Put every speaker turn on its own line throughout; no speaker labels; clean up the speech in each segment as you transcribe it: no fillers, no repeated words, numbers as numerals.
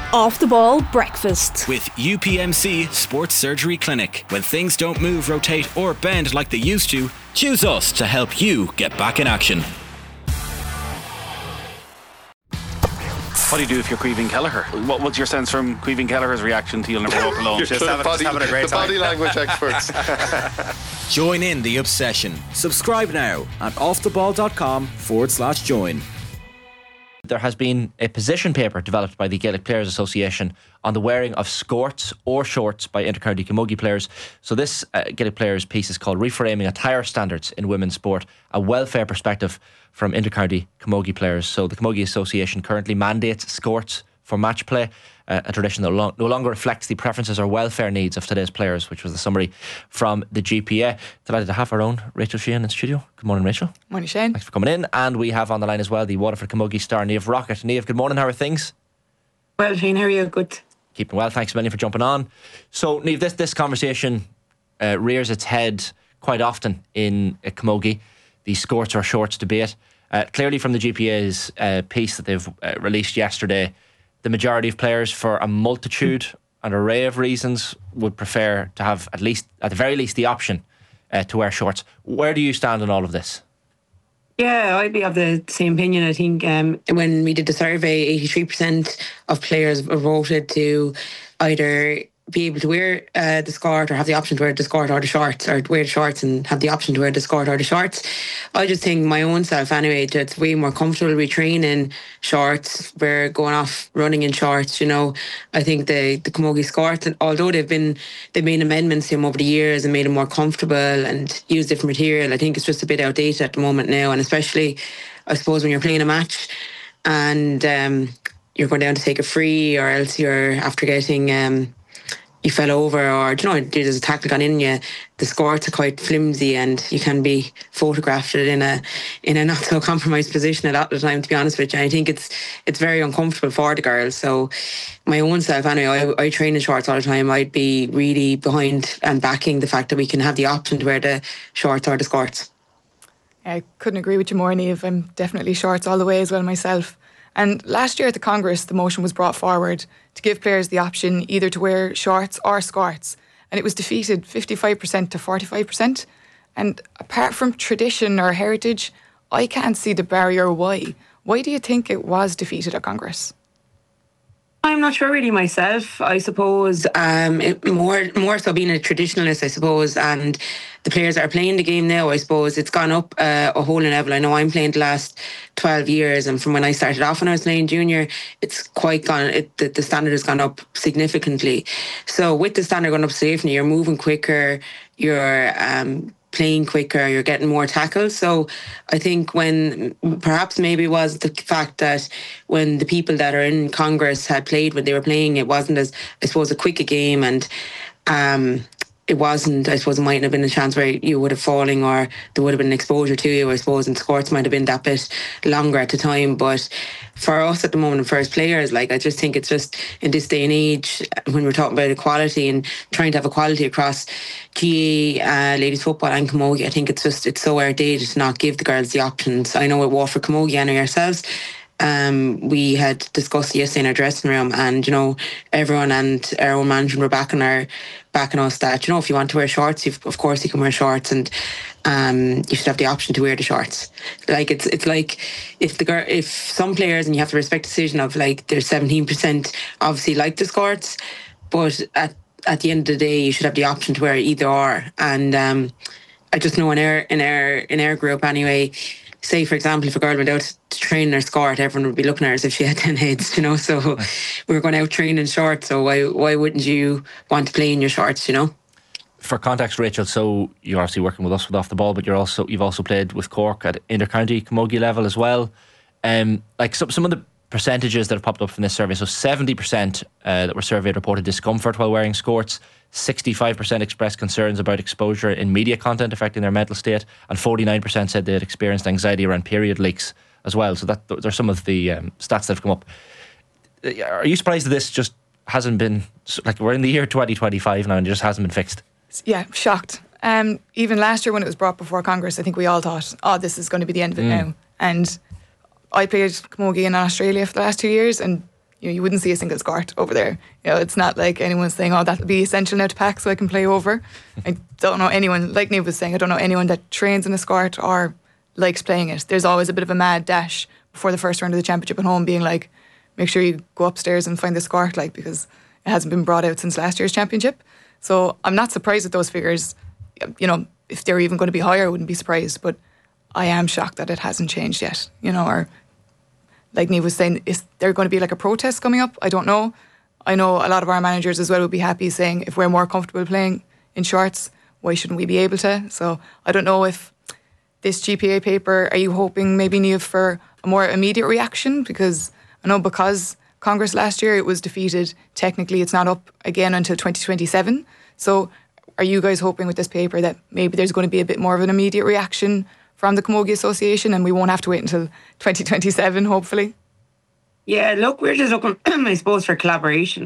Off the Ball Breakfast
with UPMC Sports Surgery Clinic. When things don't move, rotate or bend like they used to, choose us to help you get back in action.
What do you do if you're Caoimhín Kelleher? What was your sense from Caoimhín Kelleher's reaction to You'll Never Walk Alone? Just having a great time.
The body language experts.
Join in the obsession. Subscribe now at offtheball.com/join.
There has been a position paper developed by the Gaelic Players Association on the wearing of skirts or shorts by intercounty camogie players. So this Gaelic Players piece is called Reframing Attire Standards in Women's Sport, a welfare perspective from intercounty camogie players. So the Camogie Association currently mandates skirts for match play, a tradition that no longer reflects the preferences or welfare needs of today's players, which was the summary from the GPA. Delighted to have our own Rachel Sheehan in studio. Good morning, Rachel.
Morning, Shane.
Thanks for coming in. And we have on the line as well the Waterford Camogie star Niamh Rockett. Niamh, good morning. How are things?
Well, Shane, how are you? Good.
Keeping well. Thanks a million for jumping on. So, Niamh, this conversation rears its head quite often in camogie, the skirts or shorts debate. Clearly from the GPA's piece that they've released yesterday, the majority of players, for a multitude, an array of reasons, would prefer to have at the very least, the option to wear shorts. Where do you stand on all of this?
Yeah, I'd be of the same opinion. I think when we did the survey, 83% of players voted to either be able to wear the skirt or have the option to wear the skirt or the shorts, or wear the shorts and have the option to wear the skirt or the shorts. I just think my own self anyway, it's way more comfortable. We train in shorts, we're going off running in shorts, you know. I think the camogie skirt, although they've made amendments to them over the years and made them more comfortable and use different material, I think it's just a bit outdated at the moment now. And especially, I suppose, when you're playing a match and you're going down to take a free, or else you're after getting you fell over, or there's a tackle gone in you, the skirts are quite flimsy and you can be photographed in a not so compromised position a lot of the time, to be honest with you. I think it's very uncomfortable for the girls. So my own self anyway, I train in shorts all the time. I'd be really behind and backing the fact that we can have the option to wear the shorts or the skirts.
I couldn't agree with you more, Niamh. I'm definitely shorts all the way as well myself. And last year at the Congress, the motion was brought forward to give players the option either to wear shorts or skirts. And it was defeated 55% to 45%. And apart from tradition or heritage, I can't see the barrier why. Why do you think it was defeated at Congress?
I'm not sure really myself. I suppose more so being a traditionalist, I suppose, and the players that are playing the game now, I suppose it's gone up a whole level. I know I'm playing the last 12 years, and from when I started off when I was playing junior, it's quite gone. The standard has gone up significantly. So with the standard going up significantly, you're moving quicker, you're playing quicker, you're getting more tackles. So I think when perhaps maybe it was the fact that when the people that are in Congress had played when they were playing, it wasn't as, I suppose, a quick a game, and it wasn't, I suppose, it might have been a chance where you would have fallen or there would have been an exposure to you, I suppose, and skirts might have been that bit longer at the time. But for us at the moment, for as players, I just think it's just in this day and age, when we're talking about equality and trying to have equality across GA, ladies football and camogie, I think it's so outdated to not give the girls the options. I know at Waterford Camogie and ourselves, we had discussed yesterday in our dressing room, and everyone and our own management were backing us that if you want to wear shorts, of course you can wear shorts, and you should have the option to wear the shorts. It's like if some players, and you have to respect the decision of there's 17% obviously like the skirts, but at the end of the day you should have the option to wear either or. And I just know in our group anyway, say for example if a girl went out to train in her skirt, everyone would be looking at her as if she had 10 heads, so we were going out training shorts, so why wouldn't you want to play in your shorts,
For context, Rachel, so you're obviously working with us with Off the Ball, but you've also played with Cork at intercounty camogie level as well. Some of the percentages that have popped up from this survey, so 70% that were surveyed reported discomfort while wearing skirts, 65% expressed concerns about exposure in media content affecting their mental state, and 49% said they had experienced anxiety around period leaks as well. So those are some of the stats that have come up. Are you surprised that this just hasn't been, we're in the year 2025 now and it just hasn't been fixed?
Yeah, shocked. Even last year when it was brought before Congress, I think we all thought, this is going to be the end of it now. And I played camogie in Australia for the last 2 years, and you wouldn't see a single skirt over there. It's not like anyone's saying, oh, that'll be essential now to pack so I can play over. I don't know anyone, like Niamh was saying, I don't know anyone that trains in a skirt or likes playing it. There's always a bit of a mad dash before the first round of the championship at home, being like, make sure you go upstairs and find the skirt, like, because it hasn't been brought out since last year's championship. So I'm not surprised at those figures. If they're even going to be higher, I wouldn't be surprised. But I am shocked that it hasn't changed yet. Or like Niamh was saying, is there going to be like a protest coming up? I don't know. I know a lot of our managers as well would be happy saying, if we're more comfortable playing in shorts, why shouldn't we be able to? So I don't know if this GPA paper, are you hoping maybe, Niamh, for a more immediate reaction? Because I know because Congress last year it was defeated, technically it's not up again until 2027. So are you guys hoping with this paper that maybe there's going to be a bit more of an immediate reaction from the Camogie Association and we won't have to wait until 2027, hopefully?
Yeah, look, we're just looking, I suppose, for collaboration.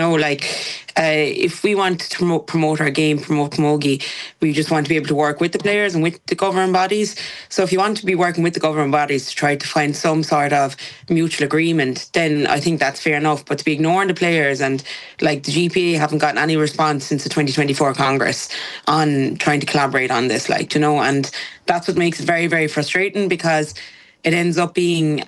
If we want to promote our game, promote camogie, we just want to be able to work with the players and with the governing bodies. So if you want to be working with the governing bodies to try to find some sort of mutual agreement, then I think that's fair enough. But to be ignoring the players and the GPA haven't gotten any response since the 2024 Congress on trying to collaborate on this, and that's what makes it very, very frustrating, because it ends up being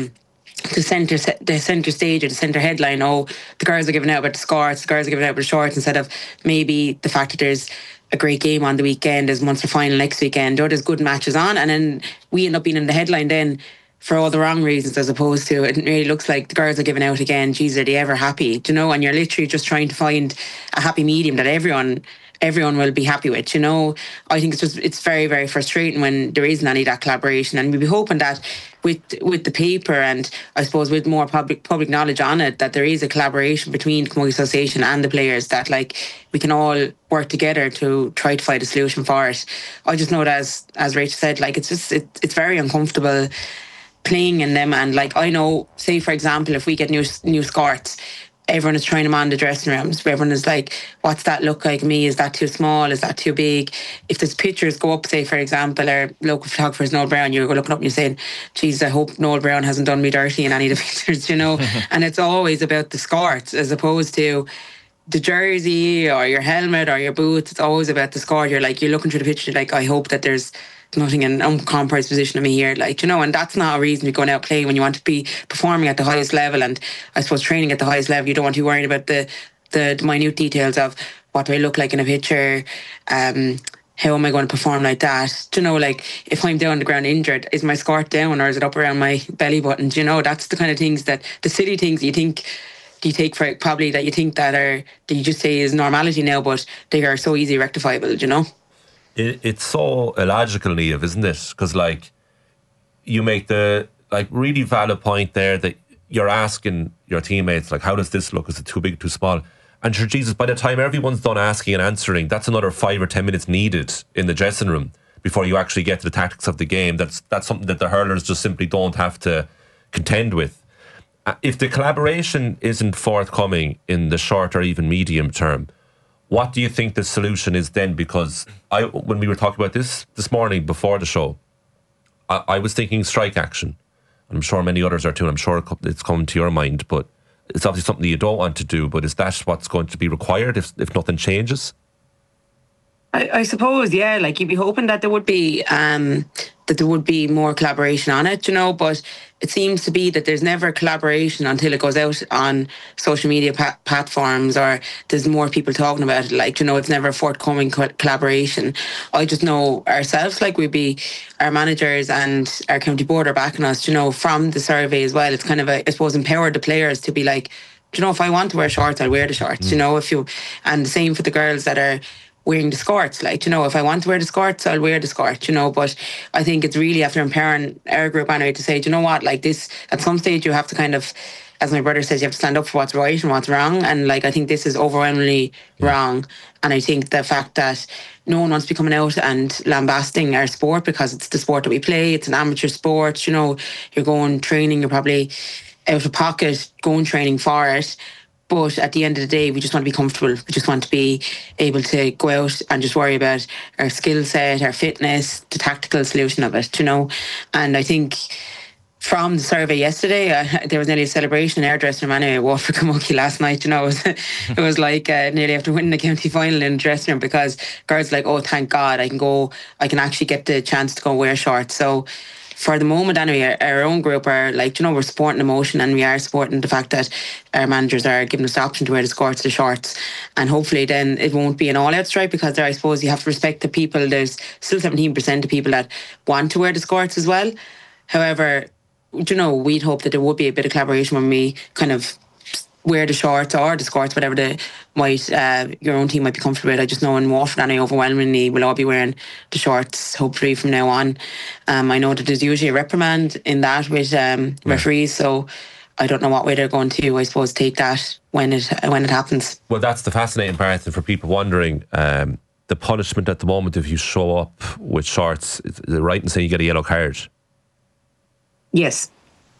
the centre stage or the centre headline. Oh, the girls are giving out about the skirts, the girls are giving out about the shorts, instead of maybe the fact that there's a great game on the weekend, there's Munster final next weekend, or there's good matches on, and then we end up being in the headline then for all the wrong reasons, as opposed to it really looks like the girls are giving out again. Geez, are they ever happy? And you're literally just trying to find a happy medium that everyone will be happy with. I think it's very, very frustrating when there isn't any of that collaboration, and we'd be hoping that with the paper and I suppose with more public knowledge on it, that there is a collaboration between the Camogie Association and the players, that we can all work together to try to find a solution for it. I just know that as Rachel said, it's very uncomfortable playing in them, and I know, say for example, if we get new skirts, everyone is trying them on the dressing rooms. Everyone is like, what's that look like me? Is that too small? Is that too big? If there's pictures go up, say for example, our local photographer is Noel Brown, you're looking up and you're saying, geez, I hope Noel Brown hasn't done me dirty in any of the pictures, And it's always about the skirts as opposed to the jersey or your helmet or your boots. It's always about the skirt. You're looking through the picture, I hope that there's nothing in uncompromised position of me here, and that's not a reason to go out playing when you want to be performing at the highest level, and I suppose training at the highest level. You don't want to be worried about the minute details of what do I look like in a picture, how am I going to perform like that? If I'm down on the ground injured, is my skirt down or is it up around my belly button? That's the kind of things that the silly things you take for probably that you think that you just say is normality now, but they are so easily rectifiable.
It's so illogical, Niamh, isn't it? Because you make the really valid point there that you're asking your teammates how does this look? Is it too big, too small? And sure, Jesus, by the time everyone's done asking and answering, that's another 5 or 10 minutes needed in the dressing room before you actually get to the tactics of the game. That's something that the hurlers just simply don't have to contend with. If the collaboration isn't forthcoming in the short or even medium term, what do you think the solution is then? Because when we were talking about this morning before the show, I was thinking strike action. I'm sure many others are too. I'm sure it's coming to your mind, but it's obviously something that you don't want to do. But is that what's going to be required if nothing changes?
I suppose, yeah. You'd be hoping that there would be more collaboration on it, but it seems to be that there's never collaboration until it goes out on social media platforms or there's more people talking about it. It's never forthcoming collaboration. I just know ourselves, our managers and our county board are backing us, from the survey as well. It's kind of, I suppose, empowered the players to be if I want to wear shorts, I'll wear the shorts, and the same for the girls that are wearing the skirts. If I want to wear the skirts, I'll wear the skirt, but I think it's really after empowering our group anyway to say, do you know what, this, at some stage you have to kind of, as my brother says, you have to stand up for what's right and what's wrong, and I think this is overwhelmingly wrong. And I think the fact that no one wants to be coming out and lambasting our sport, because it's the sport that we play, it's an amateur sport, you're going training, you're probably out of pocket going training for it. But at the end of the day, we just want to be comfortable. We just want to be able to go out and just worry about our skill set, our fitness, the tactical solution of it, And I think from the survey yesterday, there was nearly a celebration in our dressing room anyway, Waterford Camogie last night. It was like nearly after winning the county final in the dressing room, because girls were like, oh, thank God, I can actually get the chance to go wear shorts. So for the moment anyway, our own group are like, we're supporting the motion, and we are supporting the fact that our managers are giving us the option to wear the skirts, the shorts, and hopefully then it won't be an all-out strike, because there, I suppose you have to respect the people. There's still 17% of people that want to wear the skirts as well. However, we'd hope that there would be a bit of collaboration when we kind of wear the shorts or the skirts, whatever your own team might be comfortable with. I just know in Waterford, and overwhelmingly we'll all be wearing the shorts, hopefully from now on. I know that there's usually a reprimand in that with referees, so I don't know what way they're going to, I suppose, take that when it happens.
Well, that's the fascinating part, and for people wondering, the punishment at the moment if you show up with shorts, is it right in saying you get a yellow card?
Yes.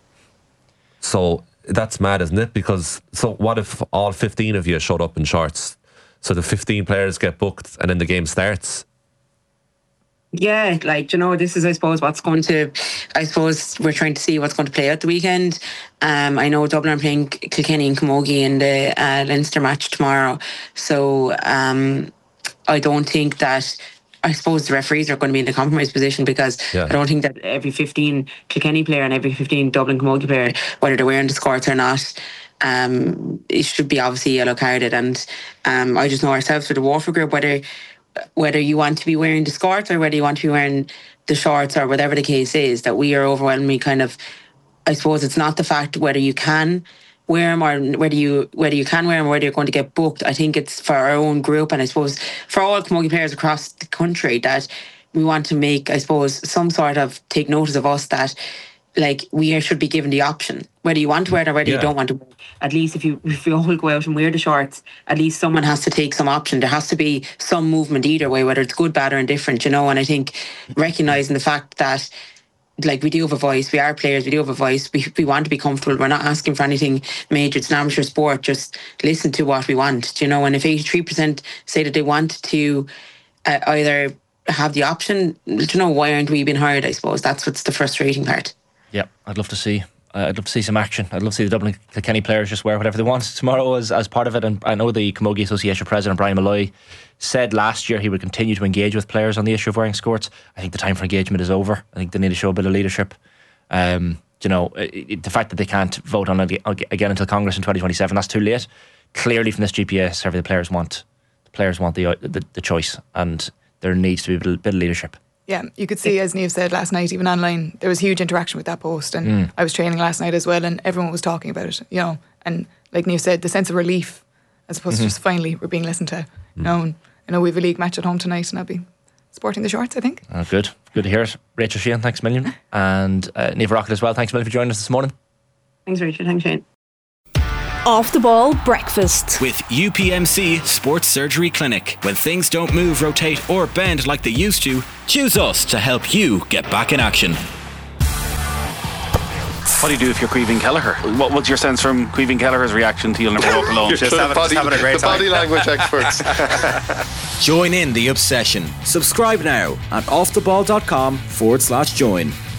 So that's mad, isn't it? Because so what if all 15 of you showed up in shorts? So the 15 players get booked and then the game starts?
Yeah, this is, I suppose, we're trying to see what's going to play out the weekend. I know Dublin are playing Kilkenny and Camogie in the Leinster match tomorrow. So I don't think that, I suppose the referees are going to be in a compromised position, because I don't think that every 15 Kilkenny player and every 15 Dublin Camogie player, whether they're wearing the skirts or not, it should be obviously yellow carded. And I just know ourselves with the Waterford group, whether you want to be wearing the skirts or whether you want to be wearing the shorts or whatever the case is, that we are overwhelmingly kind of, I suppose it's not the fact whether you can wear them or whether you can wear them or whether you're going to get booked. I think it's for our own group, and I suppose for all Camogie players across the country, that we want to make, I suppose, some sort of take notice of us, that we should be given the option whether you want to wear it or whether you don't want to wear it. At least if you all go out and wear the shorts, at least someone has to take some option. There has to be some movement either way, whether it's good, bad or indifferent, and I think recognising the fact that we do have a voice, we are players, we do have a voice, we want to be comfortable, we're not asking for anything major, it's an amateur sport, just listen to what we want, and if 83% say that they want to either have the option, why aren't we being heard? I suppose that's what's the frustrating part.
Yeah, I'd love to see some action. I'd love to see the Dublin Kilkenny players just wear whatever they want tomorrow as part of it. And I know the Camogie Association President Brian Malloy said last year he would continue to engage with players on the issue of wearing skirts. I think the time for engagement is over. I think they need to show a bit of leadership. The fact that they can't vote on it again until Congress in 2027, that's too late. Clearly from this GPA survey, the players want the choice, and there needs to be a bit of leadership.
Yeah, you could see, as Niamh said last night, even online, there was huge interaction with that post, and I was training last night as well, and everyone was talking about it, and like Niamh said, the sense of relief as opposed to just finally we're being listened to. And we have a league match at home tonight, and I'll be sporting the shorts, I think.
Good to hear it. Rachel Sheehan, thanks a million, and Niamh Rockett as well, thanks a million for joining us this morning.
Thanks, Rachel. Thanks, Shane.
Off the Ball Breakfast
with UPMC Sports Surgery Clinic. When things don't move, rotate or bend like they used to, choose us to help you get back in action.
What do you do if you're Caoimhín Kelleher? What's your sense from Caoimhín Kelleher's reaction to You'll Never Walk Alone?
Just having a great time. The body language experts.
Join in the obsession. Subscribe now at offtheball.com/join.